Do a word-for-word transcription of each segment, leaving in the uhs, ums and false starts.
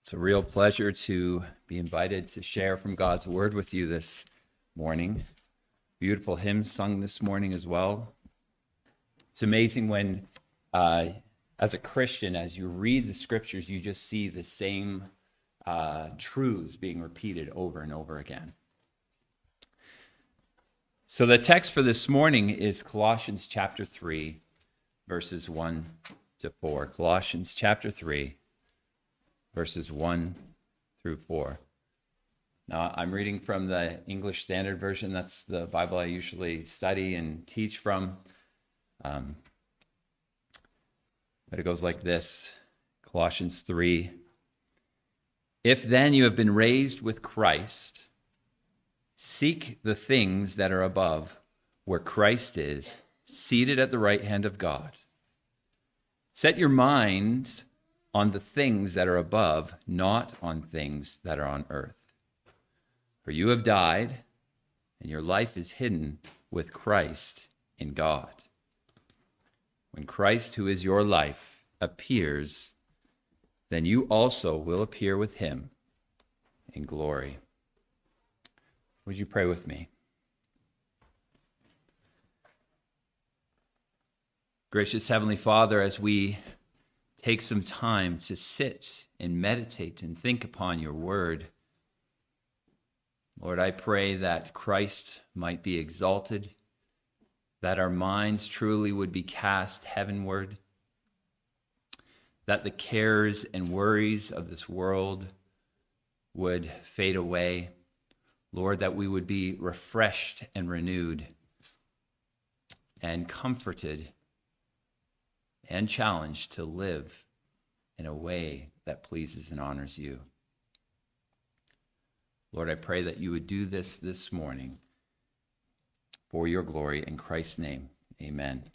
It's a real pleasure to be invited to share from God's Word with you this morning. Beautiful hymns sung this morning as well. It's amazing when, uh, as a Christian, as you read the Scriptures, you just see the same uh, truths being repeated over and over again. So the text for this morning is Colossians chapter three, verses one to four. Colossians chapter three. Verses one through four. Now, I'm reading from the English Standard Version. That's the Bible I usually study and teach from. Um, but it goes like this, Colossians three. If then you have been raised with Christ, seek the things that are above, where Christ is, seated at the right hand of God. Set your minds on the things that are above, not on things that are on earth. For you have died, and your life is hidden with Christ in God. When Christ, who is your life, appears, then you also will appear with him in glory. Would you pray with me? Gracious Heavenly Father, as we take some time to sit and meditate and think upon your word, Lord, I pray that Christ might be exalted, that our minds truly would be cast heavenward, that the cares and worries of this world would fade away. Lord, that we would be refreshed and renewed and comforted and challenged to live in a way that pleases and honors you. Lord, I pray that you would do this this morning for your glory in Christ's name. Amen.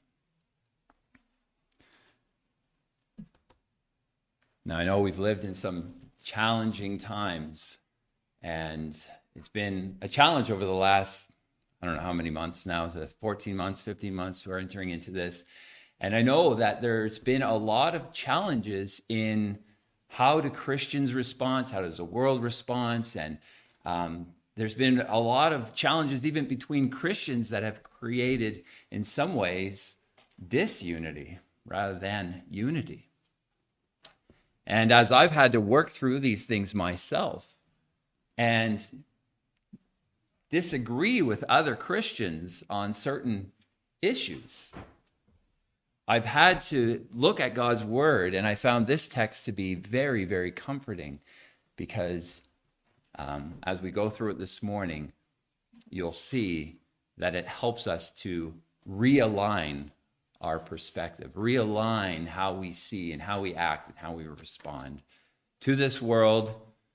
Now, I know we've lived in some challenging times, and it's been a challenge over the last, I don't know how many months now, the fourteen months, fifteen months we're entering into this. And I know that there's been a lot of challenges in how do Christians respond, how does the world respond, and um, there's been a lot of challenges even between Christians that have created, in some ways, disunity rather than unity. And as I've had to work through these things myself and disagree with other Christians on certain issues, I've had to look at God's word, and I found this text to be very, very comforting because um, as we go through it this morning, you'll see that it helps us to realign our perspective, realign how we see and how we act and how we respond to this world,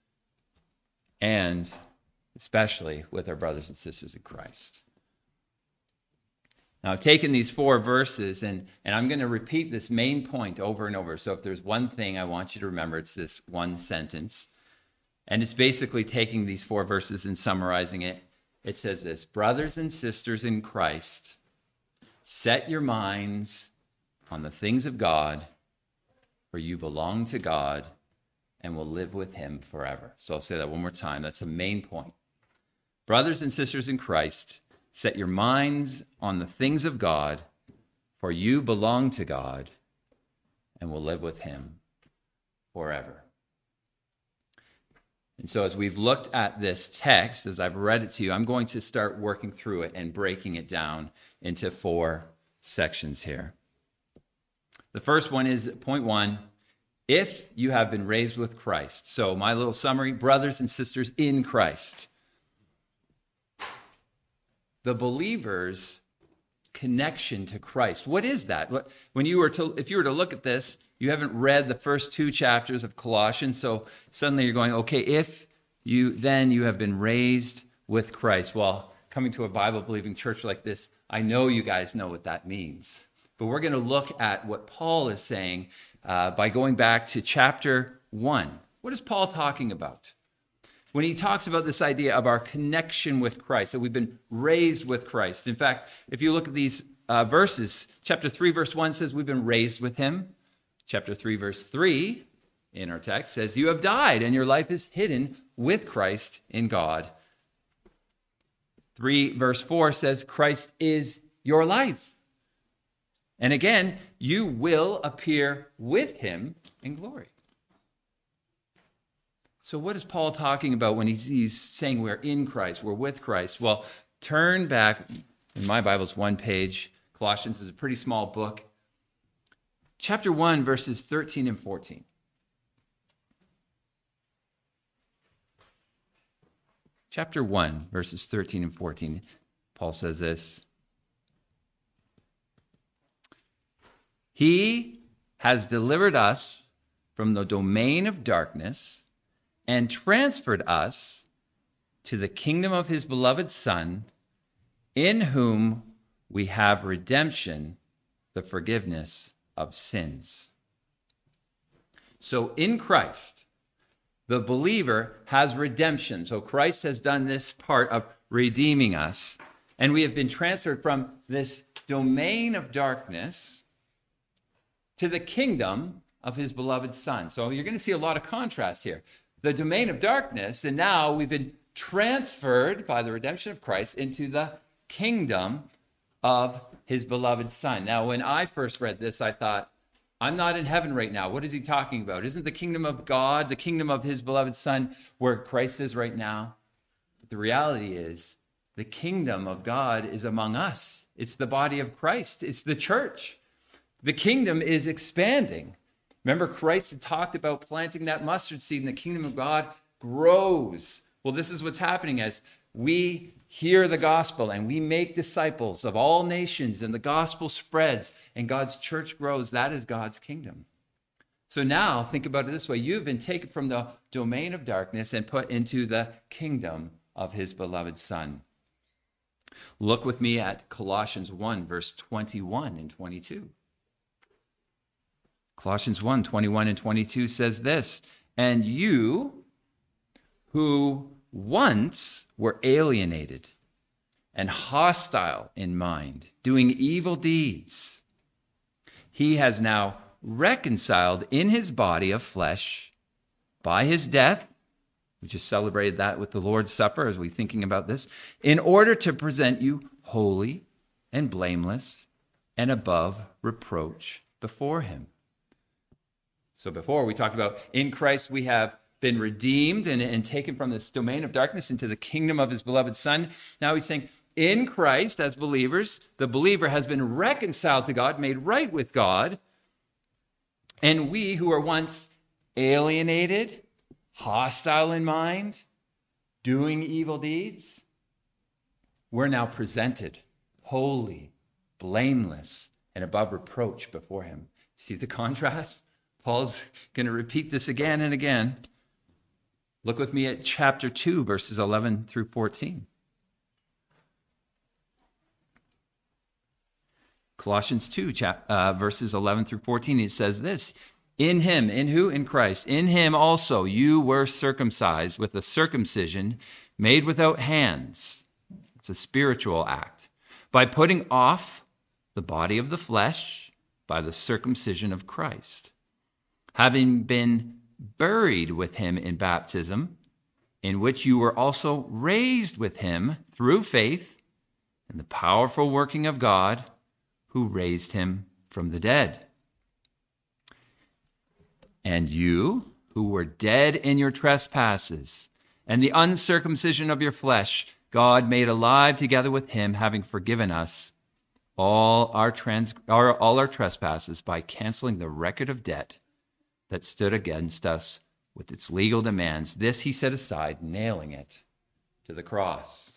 and especially with our brothers and sisters in Christ. Now, I've taken these four verses, and, and I'm going to repeat this main point over and over. So if there's one thing I want you to remember, it's this one sentence. And it's basically taking these four verses and summarizing it. It says this: brothers and sisters in Christ, set your minds on the things of God, for you belong to God and will live with him forever. So I'll say that one more time. That's the main point. Brothers and sisters in Christ, set your minds on the things of God, for you belong to God and will live with him forever. And so as we've looked at this text, as I've read it to you, I'm going to start working through it and breaking it down into four sections here. The first one is point one, if you have been raised with Christ. So my little summary, brothers and sisters in Christ. The believer's connection to Christ. What is that? When you were to, if you were to look at this, you haven't read the first two chapters of Colossians, so suddenly you're going, okay, if you then you have been raised with Christ. Well, coming to a Bible-believing church like this, I know you guys know what that means. But we're going to look at what Paul is saying uh, by going back to chapter one. What is Paul talking about? When he talks about this idea of our connection with Christ, that we've been raised with Christ. In fact, if you look at these uh, verses, chapter three, verse one says we've been raised with him. Chapter three, verse three, in our text says, you have died and your life is hidden with Christ in God. three verse four says, Christ is your life. And again, you will appear with him in glory. So what is Paul talking about when he's, he's saying we're in Christ, we're with Christ? Well, turn back, in my Bible's one page. Colossians is a pretty small book. Chapter one, verses thirteen and fourteen. Chapter one, verses thirteen and fourteen. Paul says this. He has delivered us from the domain of darkness and transferred us to the kingdom of his beloved Son, in whom we have redemption, the forgiveness of sins. So in Christ, the believer has redemption. So Christ has done this part of redeeming us, and we have been transferred from this domain of darkness to the kingdom of his beloved Son. So you're going to see a lot of contrast here. The domain of darkness, and now we've been transferred by the redemption of Christ into the kingdom of his beloved Son. Now, when I first read this, I thought, I'm not in heaven right now. What is he talking about? Isn't the kingdom of God, the kingdom of his beloved Son, where Christ is right now? But the reality is, the kingdom of God is among us. It's the body of Christ. It's the church. The kingdom is expanding. Remember, Christ had talked about planting that mustard seed, and the kingdom of God grows. Well, this is what's happening as we hear the gospel and we make disciples of all nations, and the gospel spreads and God's church grows. That is God's kingdom. So now think about it this way. You've been taken from the domain of darkness and put into the kingdom of his beloved Son. Look with me at Colossians one, verse twenty-one and twenty-two. Colossians one, twenty-one and twenty-two says this, and you who once were alienated and hostile in mind, doing evil deeds, he has now reconciled in his body of flesh by his death. We just celebrated that with the Lord's Supper as we're thinking about this, in order to present you holy and blameless and above reproach before him. So before we talked about in Christ we have been redeemed and, and taken from this domain of darkness into the kingdom of his beloved Son. Now he's saying in Christ, as believers, the believer has been reconciled to God, made right with God. And we who were once alienated, hostile in mind, doing evil deeds, we're now presented holy, blameless, and above reproach before him. See the contrast? Paul's going to repeat this again and again. Look with me at chapter two, verses eleven through fourteen. Colossians two, chap- uh, verses eleven through fourteen, it says this, in him, in who? In Christ. In him also you were circumcised with a circumcision made without hands. It's a spiritual act. By putting off the body of the flesh by the circumcision of Christ, having been buried with him in baptism, in which you were also raised with him through faith in the powerful working of God who raised him from the dead. And you, who were dead in your trespasses and the uncircumcision of your flesh, God made alive together with him, having forgiven us all our, trans- our, all our trespasses by canceling the record of debt that stood against us with its legal demands. This he set aside, nailing it to the cross.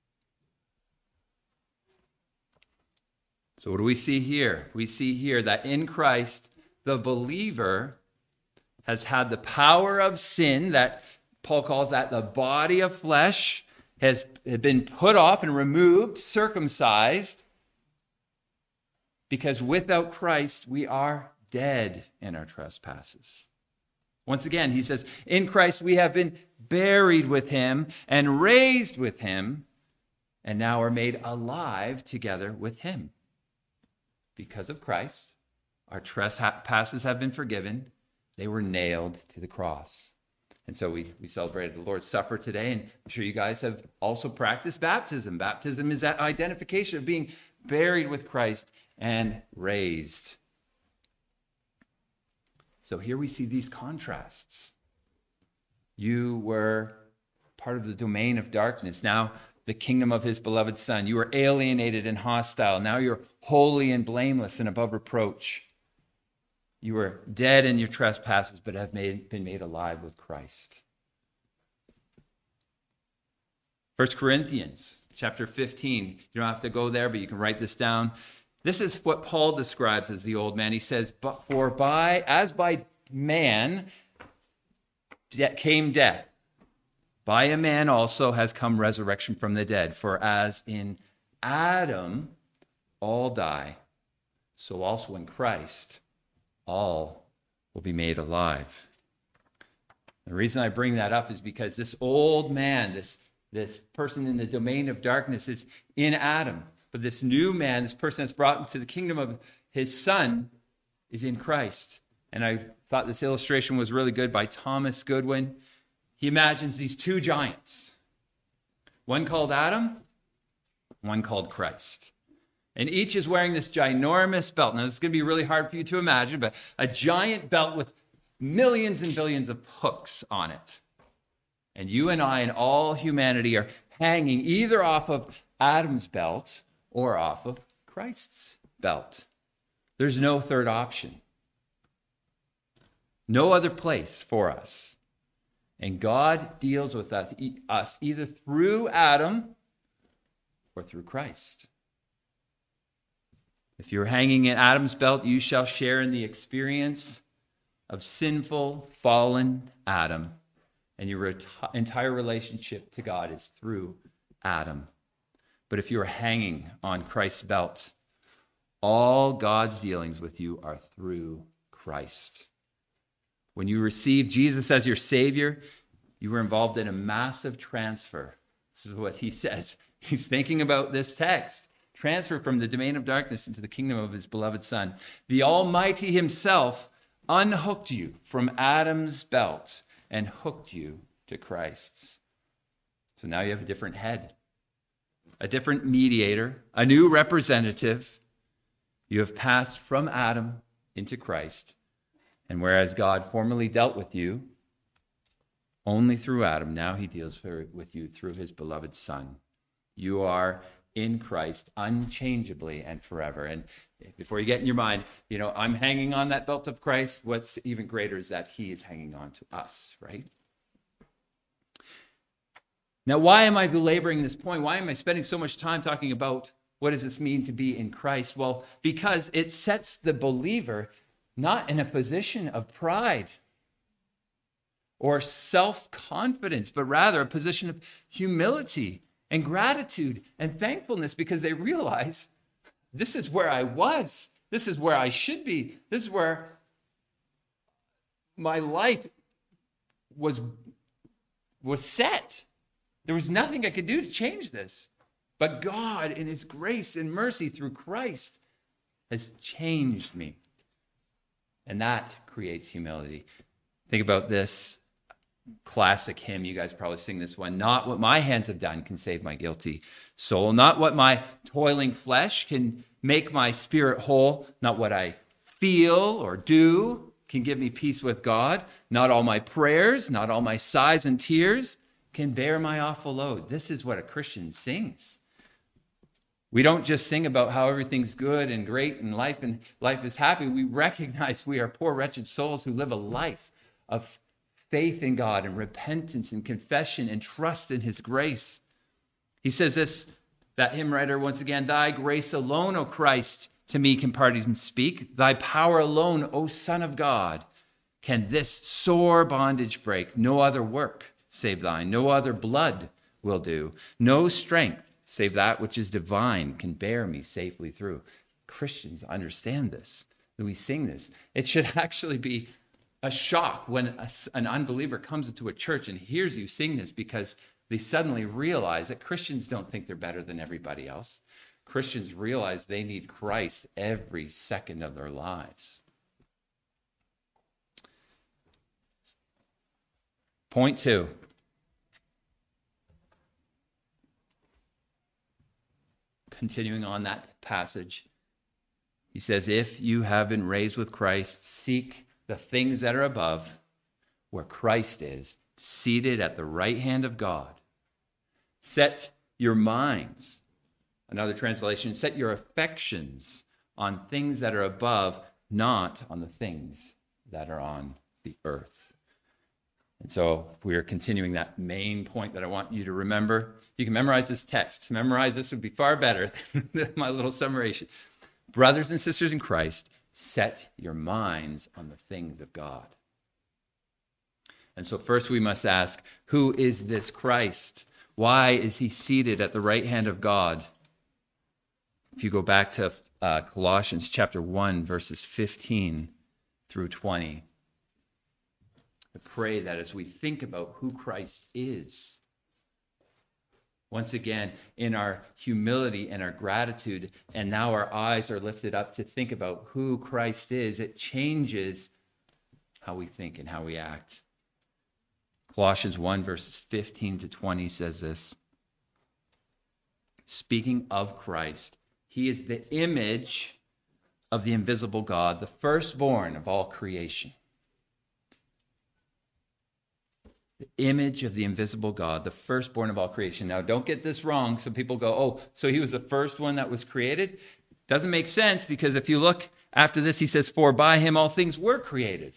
So what do we see here? We see here that in Christ, the believer has had the power of sin, that Paul calls that the body of flesh, has been put off and removed, circumcised, because without Christ we are dead in our trespasses. Once again, he says, in Christ we have been buried with him and raised with him, and now are made alive together with him. Because of Christ, our trespasses have been forgiven. They were nailed to the cross. And so we, we celebrated the Lord's Supper today, and I'm sure you guys have also practiced baptism. Baptism is that identification of being buried with Christ and raised. So here we see these contrasts. You were part of the domain of darkness. Now the kingdom of his beloved Son. You were alienated and hostile. Now you're holy and blameless and above reproach. You were dead in your trespasses, but have made, been made alive with Christ. First Corinthians chapter fifteen. You don't have to go there, but you can write this down. This is what Paul describes as the old man. He says, "But for by as by man de- came death, by a man also has come resurrection from the dead. For as in Adam all die, so also in Christ all will be made alive." The reason I bring that up is because this old man, this, this person in the domain of darkness, is in Adam. But this new man, this person that's brought into the kingdom of his Son, is in Christ. And I thought this illustration was really good by Thomas Goodwin. He imagines these two giants, one called Adam, one called Christ. And each is wearing this ginormous belt. Now, this is going to be really hard for you to imagine, but a giant belt with millions and billions of hooks on it. And you and I and all humanity are hanging either off of Adam's belt or off of Christ's belt. There's no third option. No other place for us. And God deals with us, us either through Adam or through Christ. If you're hanging in Adam's belt, you shall share in the experience of sinful, fallen Adam. And your entire relationship to God is through Adam. But if you are hanging on Christ's belt, all God's dealings with you are through Christ. When you received Jesus as your Savior, you were involved in a massive transfer. This is what he says. He's thinking about this text. Transfer from the domain of darkness into the kingdom of his beloved Son. The Almighty himself unhooked you from Adam's belt and hooked you to Christ's. So now you have a different head, a different mediator, a new representative. You have passed from Adam into Christ. And whereas God formerly dealt with you only through Adam, now he deals with you through his beloved Son. You are in Christ unchangeably and forever. And before you get in your mind, you know, I'm hanging on that belt of Christ. What's even greater is that he is hanging on to us, right? Now, why am I belaboring this point? Why am I spending so much time talking about what does this mean to be in Christ? Well, because it sets the believer not in a position of pride or self-confidence, but rather a position of humility and gratitude and thankfulness, because they realize this is where I was. This is where I should be. This is where my life was, was set. There was nothing I could do to change this. But God, in his grace and mercy through Christ, has changed me. And that creates humility. Think about this classic hymn. You guys probably sing this one. Not what my hands have done can save my guilty soul. Not what my toiling flesh can make my spirit whole. Not what I feel or do can give me peace with God. Not all my prayers, not all my sighs and tears can bear my awful load. This is what a Christian sings. We don't just sing about how everything's good and great and life and life is happy. We recognize we are poor, wretched souls who live a life of faith in God and repentance and confession and trust in his grace. He says this, that hymn writer, once again, thy grace alone, O Christ, to me can pardon speak. Thy power alone, O Son of God, can this sore bondage break. No other work save thine. No other blood will do. No strength save that which is divine can bear me safely through. Christians understand this. When we sing this, it should actually be a shock when a, an unbeliever comes into a church and hears you sing this, because they suddenly realize that Christians don't think they're better than everybody else. Christians realize they need Christ every second of their lives. Point two. Continuing on that passage, he says, if you have been raised with Christ, seek the things that are above, where Christ is, seated at the right hand of God. Set your minds, another translation, set your affections on things that are above, not on the things that are on the earth. And so we are continuing that main point that I want you to remember. You can memorize this text. Memorize this would be far better than my little summation. Brothers and sisters in Christ, set your minds on the things of God. And so first we must ask, who is this Christ? Why is he seated at the right hand of God? If you go back to uh, Colossians chapter one, verses fifteen through twenty, I pray that as we think about who Christ is, once again, in our humility and our gratitude, and now our eyes are lifted up to think about who Christ is, it changes how we think and how we act. Colossians one, verses fifteen to twenty says this. Speaking of Christ, he is the image of the invisible God, the firstborn of all creation. The image of the invisible God, the firstborn of all creation. Now, don't get this wrong. Some people go, oh, so he was the first one that was created? Doesn't make sense, because if you look after this, he says, for by him all things were created.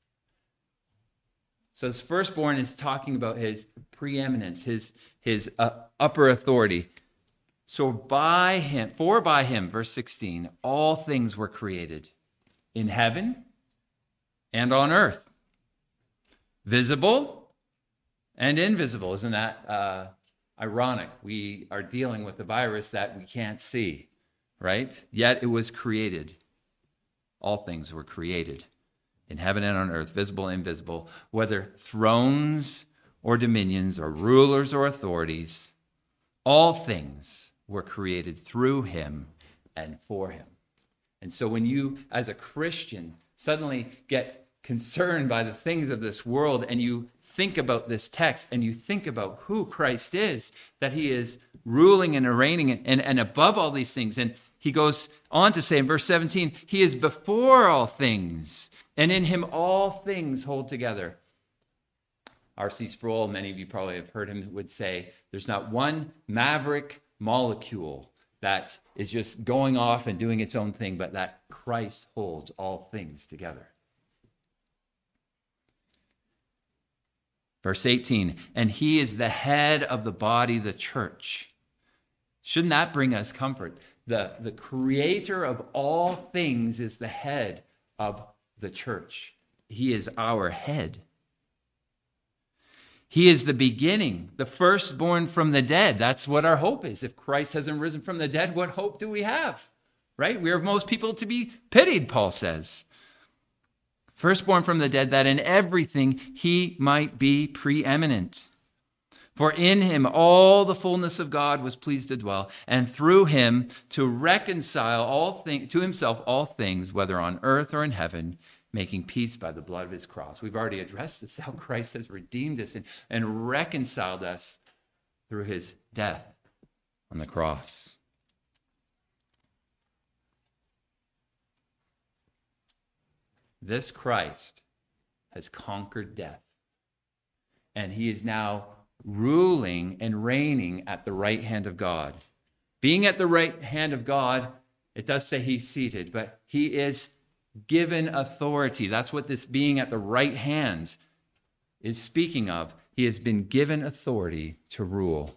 So this firstborn is talking about his preeminence, his, his uh, upper authority. So by him, for by him, verse sixteen, all things were created in heaven and on earth, visible and invisible. Isn't that uh, ironic? We are dealing with a virus that we can't see, right? Yet it was created. All things were created in heaven and on earth, visible and invisible, whether thrones or dominions or rulers or authorities. All things were created through him and for him. And so when you, as a Christian, suddenly get concerned by the things of this world, and you think about this text and you think about who Christ is, that he is ruling and reigning and, and, and above all these things. And he goes on to say in verse seventeen, he is before all things, and in him all things hold together. R C Sproul, many of you probably have heard him, would say, there's not one maverick molecule that is just going off and doing its own thing, but that Christ holds all things together. Verse eighteen, and he is the head of the body, the church. Shouldn't that bring us comfort? The, the creator of all things is the head of the church. He is our head. He is the beginning, the firstborn from the dead. That's what our hope is. If Christ hasn't risen from the dead, what hope do we have? Right? We are most people to be pitied, Paul says. Firstborn from the dead, that in everything he might be preeminent. For in him all the fullness of God was pleased to dwell, and through him to reconcile all things to himself all things, whether on earth or in heaven, making peace by the blood of his cross. We've already addressed this, how Christ has redeemed us and, and reconciled us through his death on the cross. This Christ has conquered death, and he is now ruling and reigning at the right hand of God. Being at the right hand of God, it does say he's seated, but he is given authority. That's what this being at the right hand is speaking of. He has been given authority to rule.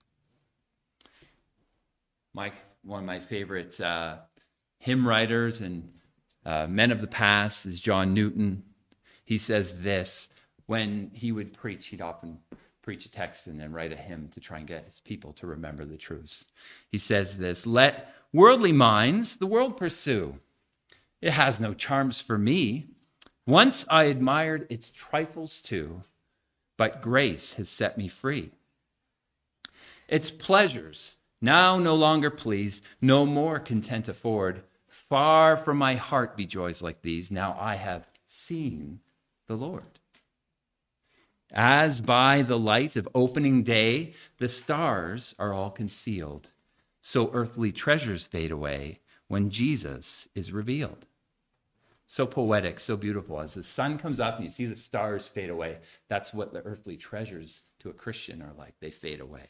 My, one of my favorite uh, hymn writers and uh, men of the past is John Newton. He says this, when he would preach, he'd often preach a text and then write a hymn to try and get his people to remember the truths. He says this, let worldly minds the world pursue. It has no charms for me. Once I admired its trifles too, but grace has set me free. Its pleasures now no longer please, no more content afford. Far from my heart be joys like these, now I have seen the Lord. As by the light of opening day, the stars are all concealed, so earthly treasures fade away when Jesus is revealed. So poetic, so beautiful. As the sun comes up and you see the stars fade away, that's what the earthly treasures to a Christian are like. They fade away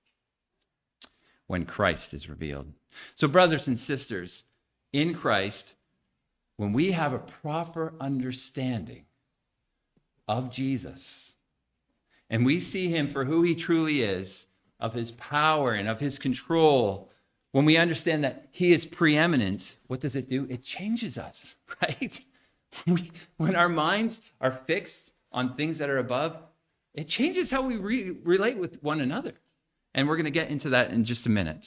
when Christ is revealed. So brothers and sisters, in Christ, when we have a proper understanding of Jesus, and we see him for who he truly is, of his power and of his control, when we understand that he is preeminent, what does it do? It changes us, right? We, when our minds are fixed on things that are above, it changes how we re- relate with one another. And we're going to get into that in just a minute.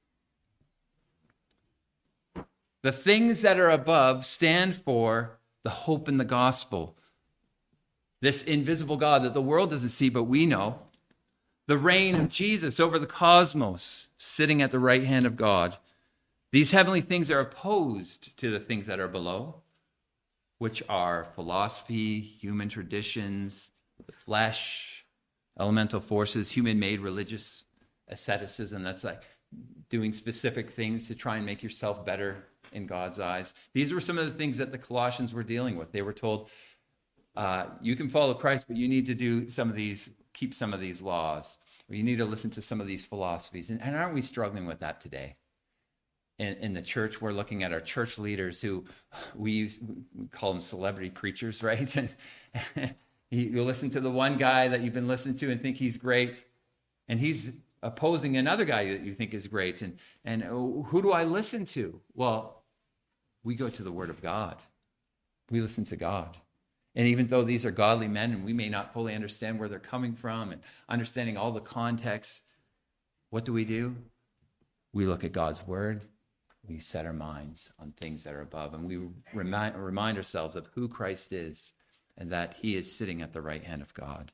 The things that are above stand for the hope in the gospel. This invisible God that the world doesn't see, but we know. The reign of Jesus over the cosmos, sitting at the right hand of God. These heavenly things are opposed to the things that are below, which are philosophy, human traditions, the flesh, elemental forces, human-made religious asceticism. That's like doing specific things to try and make yourself better in God's eyes. These were some of the things that the Colossians were dealing with. They were told, uh, you can follow Christ, but you need to do some of these, keep some of these laws, or you need to listen to some of these philosophies. And, and aren't we struggling with that today? In, in the church, we're looking at our church leaders who we, use, we call them celebrity preachers, right? And you, you listen to the one guy that you've been listening to and think he's great, and he's opposing another guy that you think is great. And, and who do I listen to? Well, we go to the Word of God. We listen to God. And even though these are godly men and we may not fully understand where they're coming from and understanding all the context, what do we do? We look at God's Word. We set our minds on things that are above. And we remind, remind ourselves of who Christ is and that he is sitting at the right hand of God.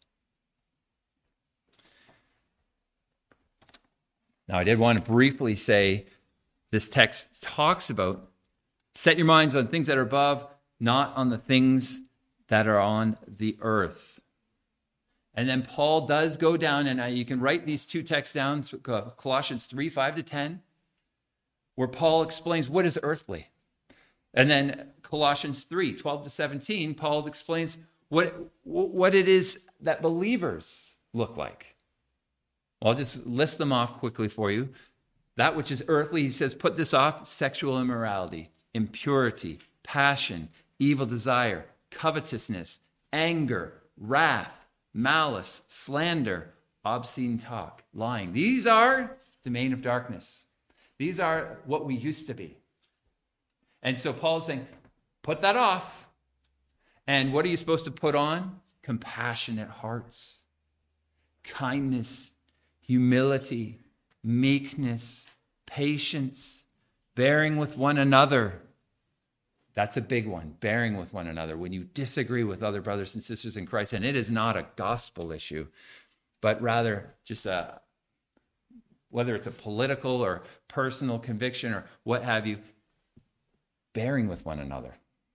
Now, I did want to briefly say this text talks about set your minds on things that are above, not on the things that are on the earth. And then Paul does go down, and you can write these two texts down, Colossians three, five to ten, where Paul explains what is earthly. And then Colossians three, twelve to seventeen, Paul explains what, what it is that believers look like. I'll just list them off quickly for you. That which is earthly, he says, put this off: sexual immorality, impurity, passion, evil desire, covetousness, anger, wrath, malice, slander, obscene talk, lying. These are domain of darkness. These are what we used to be. And so Paul's saying, put that off. And what are you supposed to put on? Compassionate hearts, kindness, humility, meekness, patience, bearing with one another. That's a big one, bearing with one another. When you disagree with other brothers and sisters in Christ, and it is not a gospel issue, but rather just a, whether it's a political or personal conviction or what have you, bearing with one another.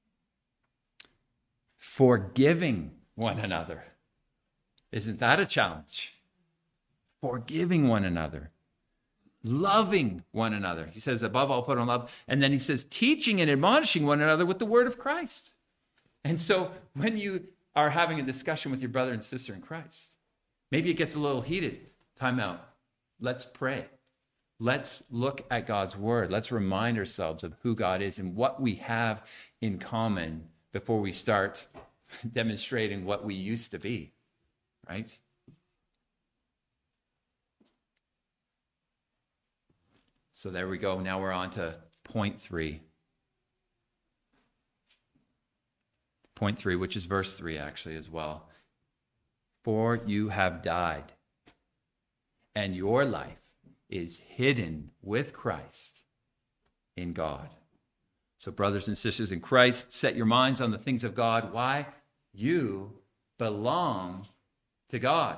Forgiving one another. Isn't that a challenge? Forgiving one another. Loving one another. He says, above all, put on love. And then he says, teaching and admonishing one another with the word of Christ. And so when you are having a discussion with your brother and sister in Christ, maybe it gets a little heated. Time out. Let's pray. Let's look at God's word. Let's remind ourselves of who God is and what we have in common before we start demonstrating what we used to be. Right? So there we go. Now we're on to point three. Point three, which is verse three actually as well. For you have died, and your life is hidden with Christ in God. So brothers and sisters in Christ, set your minds on the things of God. Why? You belong to God.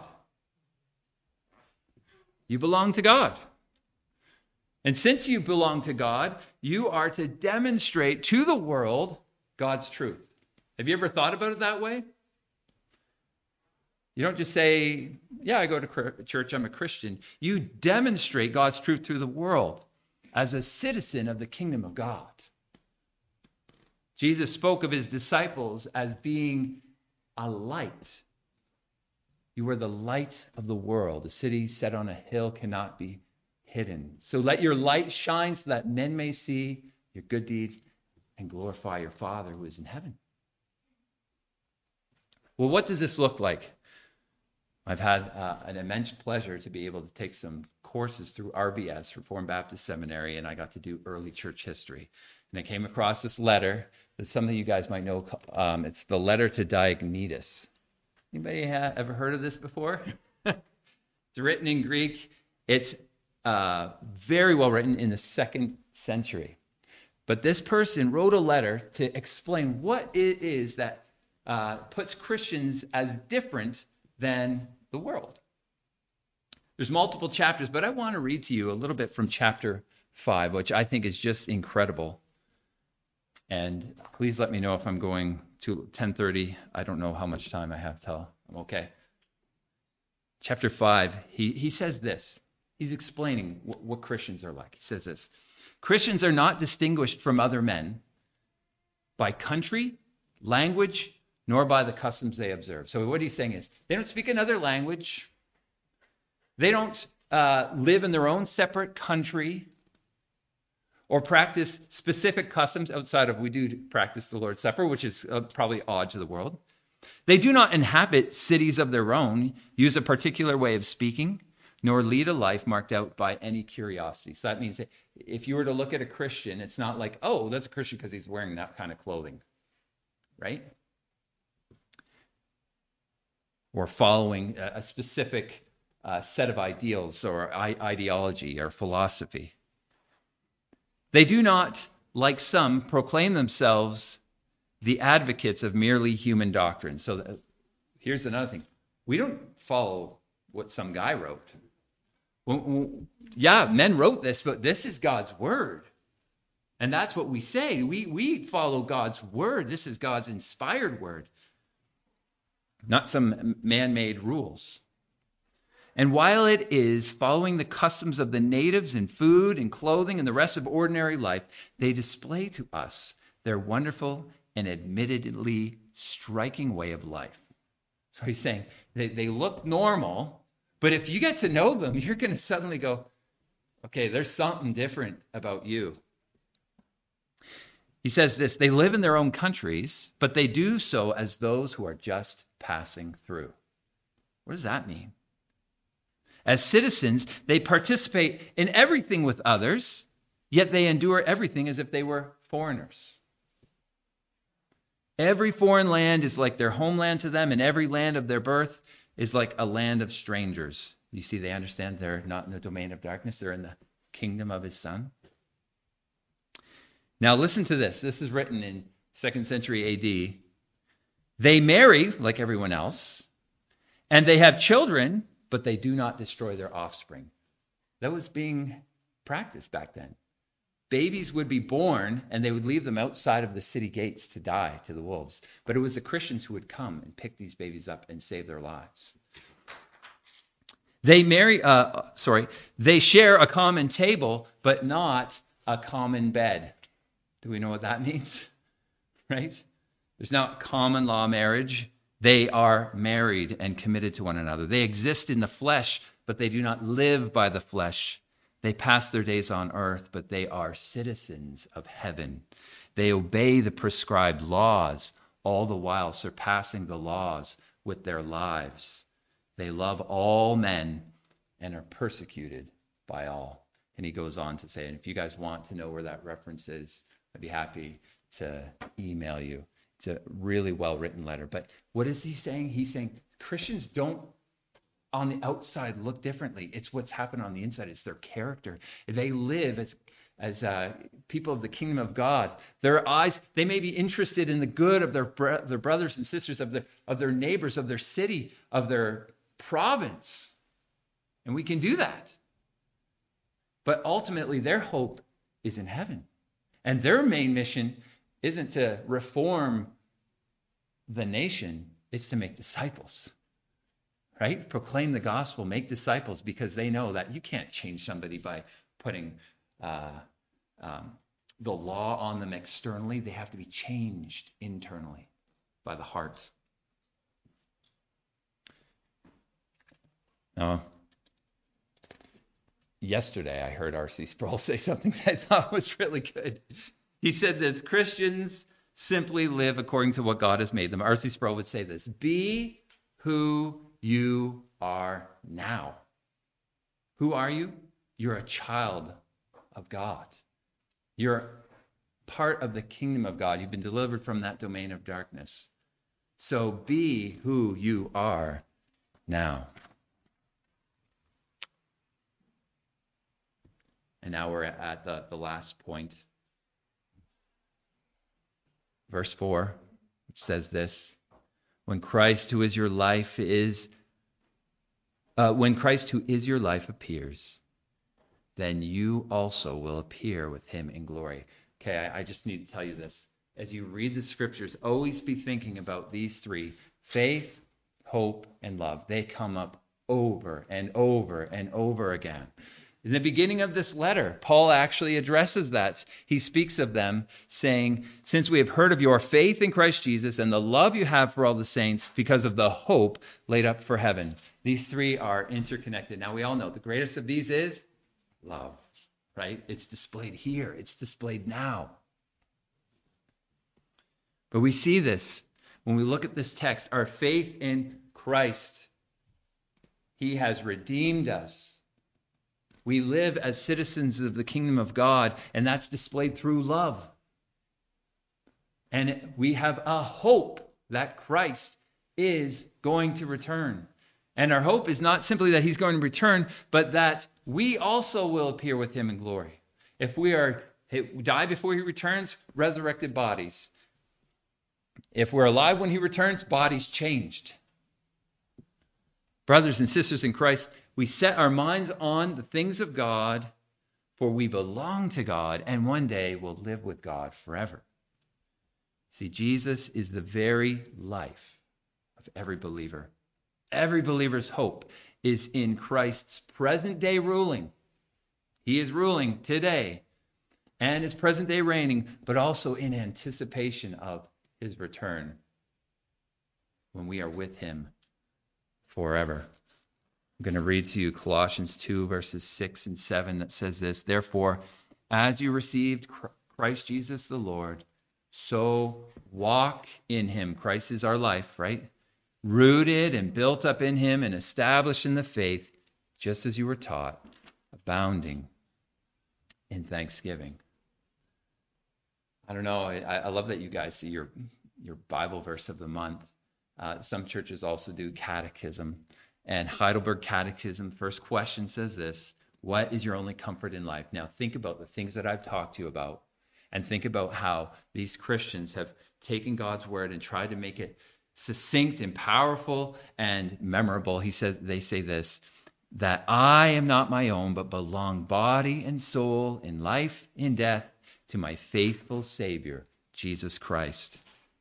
You belong to God. And since you belong to God, you are to demonstrate to the world God's truth. Have you ever thought about it that way? You don't just say, yeah, I go to church, I'm a Christian. You demonstrate God's truth to the world as a citizen of the kingdom of God. Jesus spoke of his disciples as being a light. You are the light of the world. A city set on a hill cannot be hidden. So let your light shine so that men may see your good deeds and glorify your Father who is in heaven. Well, what does this look like? I've had uh, an immense pleasure to be able to take some courses through R B S, Reformed Baptist Seminary, and I got to do early church history. And I came across this letter that some of you guys might know. Um, it's the letter to Diognetus. Anybody ha- ever heard of this before? It's written in Greek. It's uh, very well written in the second century. But this person wrote a letter to explain what it is that uh, puts Christians as different than the world. There's multiple chapters, but I want to read to you a little bit from chapter five, which I think is just incredible. And please let me know if I'm going to ten thirty. I don't know how much time I have till I'm okay. Chapter five, he, he says this. He's explaining what, what Christians are like. He says this. Christians are not distinguished from other men by country, language, nor by the customs they observe. So what he's saying is, they don't speak another language. They don't uh, live in their own separate country or practice specific customs outside of, we do practice the Lord's Supper, which is uh, probably odd to the world. They do not inhabit cities of their own, use a particular way of speaking, nor lead a life marked out by any curiosity. So that means that if you were to look at a Christian, it's not like, oh, that's a Christian because he's wearing that kind of clothing, right? Or following a specific uh, set of ideals or I- ideology or philosophy. They do not, like some, proclaim themselves the advocates of merely human doctrine. So the, here's another thing. We don't follow what some guy wrote. Well, yeah, men wrote this, but this is God's word. And that's what we say. We, we follow God's word. This is God's inspired word. Not some man-made rules. And while it is following the customs of the natives in food and clothing and the rest of ordinary life, they display to us their wonderful and admittedly striking way of life. So he's saying they, they look normal, but if you get to know them, you're going to suddenly go, okay, there's something different about you. He says this, they live in their own countries, but they do so as those who are just passing through. What does that mean? As citizens, they participate in everything with others, yet they endure everything as if they were foreigners. Every foreign land is like their homeland to them, and every land of their birth is like a land of strangers. You see, they understand they're not in the domain of darkness, they're in the kingdom of his Son. Now listen to this. This is written in second century A D. They marry like everyone else, and they have children, but they do not destroy their offspring. That was being practiced back then. Babies would be born, and they would leave them outside of the city gates to die to the wolves. But it was the Christians who would come and pick these babies up and save their lives. They marry, uh, sorry, they share a common table, but not a common bed. Do we know what that means? Right? There's not common law marriage. They are married and committed to one another. They exist in the flesh, but they do not live by the flesh. They pass their days on earth, but they are citizens of heaven. They obey the prescribed laws, all the while surpassing the laws with their lives. They love all men and are persecuted by all. And he goes on to say, and if you guys want to know where that reference is, I'd be happy to email you. It's a really well-written letter. But what is he saying? He's saying Christians don't on the outside look differently. It's what's happened on the inside. It's their character. They live as as uh, people of the kingdom of God. Their eyes, they may be interested in the good of their bro- their brothers and sisters, of their of their neighbors, of their city, of their province. And we can do that. But ultimately, their hope is in heaven. And their main mission isn't to reform the nation, it's to make disciples. right? Proclaim the gospel, make disciples, because they know that you can't change somebody by putting uh, um, the law on them externally. They have to be changed internally by the heart. Now, yesterday I heard R C Sproul say something that I thought was really good. He said this: Christians simply live according to what God has made them. R C Sproul would say this: be who you are now. Who are you? You're a child of God. You're part of the kingdom of God. You've been delivered from that domain of darkness. So be who you are now. And now we're at the, the last point. Verse four, which says this: When Christ, who is your life, is uh, when Christ, who is your life, appears, then you also will appear with him in glory. Okay, I, I just need to tell you this. As you read the scriptures, always be thinking about these three: faith, hope, and love. They come up over and over and over again. In the beginning of this letter, Paul actually addresses that. He speaks of them, saying, since we have heard of your faith in Christ Jesus and the love you have for all the saints because of the hope laid up for heaven. These three are interconnected. Now, we all know the greatest of these is love, right? It's displayed here. It's displayed now. But we see this when we look at this text. Our faith in Christ, he has redeemed us. We live as citizens of the kingdom of God, and that's displayed through love. And we have a hope that Christ is going to return. And our hope is not simply that he's going to return, but that we also will appear with him in glory. If we are die before he returns, resurrected bodies. If we're alive when he returns, bodies changed. Brothers and sisters in Christ, we set our minds on the things of God, for we belong to God, and one day will live with God forever. See, Jesus is the very life of every believer. Every believer's hope is in Christ's present day ruling. He is ruling today and is present day reigning, but also in anticipation of his return when we are with him forever. I'm going to read to you Colossians two, verses six and seven, that says this: Therefore, as you received Christ Jesus the Lord, so walk in him. Christ is our life, right? Rooted and built up in him and established in the faith, just as you were taught, abounding in thanksgiving. I don't know. I, I love that you guys see your, your Bible verse of the month. Uh, some churches also do catechism. And Heidelberg Catechism, first question says this: what is your only comfort in life? Now think about the things that I've talked to you about, and think about how these Christians have taken God's word and tried to make it succinct and powerful and memorable. He says, they say this: that I am not my own, but belong body and soul, in life, in death, to my faithful Savior, Jesus Christ.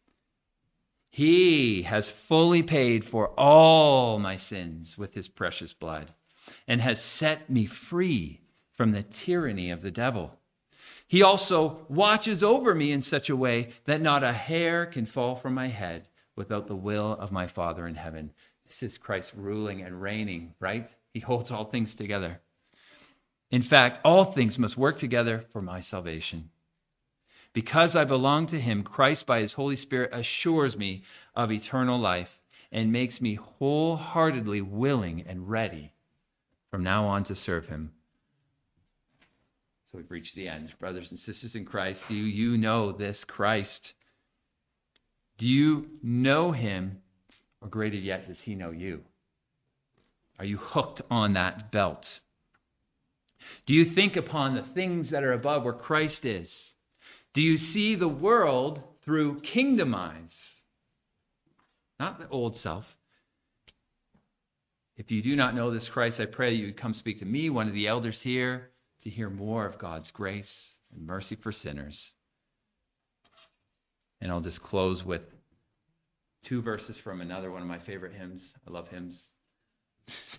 He has fully paid for all my sins with his precious blood, and has set me free from the tyranny of the devil. He also watches over me in such a way that not a hair can fall from my head without the will of my Father in heaven. This is Christ ruling and reigning, right? He holds all things together. In fact, all things must work together for my salvation. Because I belong to him, Christ by his Holy Spirit assures me of eternal life and makes me wholeheartedly willing and ready from now on to serve him. So we've reached the end. Brothers and sisters in Christ, do you know this Christ? Do you know him? Or greater yet, does he know you? Are you hooked on that belt? Do you think upon the things that are above where Christ is? Do you see the world through kingdom eyes? Not the old self. If you do not know this Christ, I pray you would come speak to me, one of the elders here, to hear more of God's grace and mercy for sinners. And I'll just close with two verses from another one of my favorite hymns. I love hymns.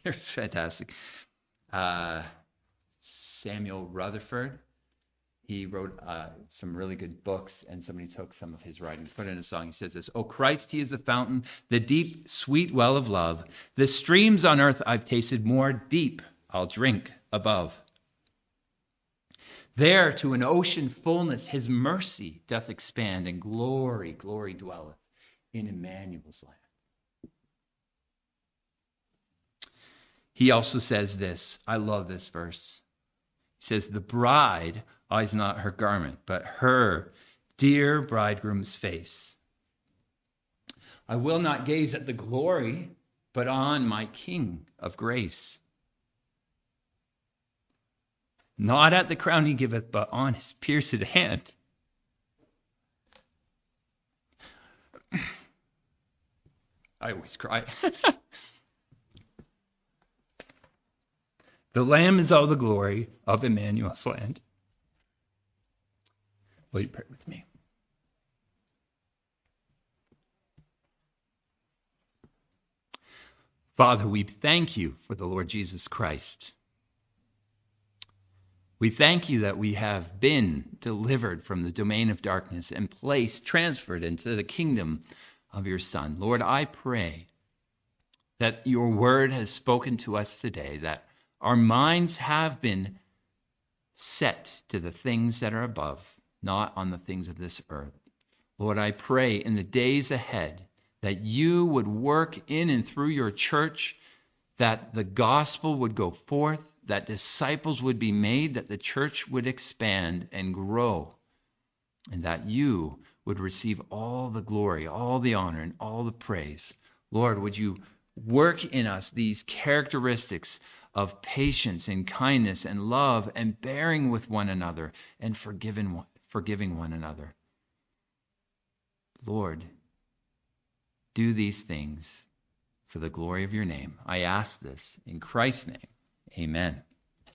They're fantastic. Uh, Samuel Rutherford, he wrote uh, some really good books, and somebody took some of his writings, put it in a song. He says this: "O Christ, he is the fountain, the deep, sweet well of love. The streams on earth I've tasted more, deep I'll drink above. There to an ocean fullness his mercy doth expand, and glory, glory dwelleth in Emmanuel's land." He also says this. I love this verse. He says, "The bride eyes not her garment, but her dear bridegroom's face. I will not gaze at the glory, but on my King of grace. Not at the crown he giveth, but on his pierced hand." I always cry. "The Lamb is all the glory of Emmanuel's land." Will you pray with me? Father, we thank you for the Lord Jesus Christ. We thank you that we have been delivered from the domain of darkness and placed, transferred into the kingdom of your Son. Lord, I pray that your word has spoken to us today, that our minds have been set to the things that are above, not on the things of this earth. Lord, I pray in the days ahead that you would work in and through your church, that the gospel would go forth, that disciples would be made, that the church would expand and grow, and that you would receive all the glory, all the honor, and all the praise. Lord, would you work in us these characteristics of patience and kindness and love and bearing with one another and forgiving, forgiving one another. Lord, do these things for the glory of your name. I ask this in Christ's name. Amen.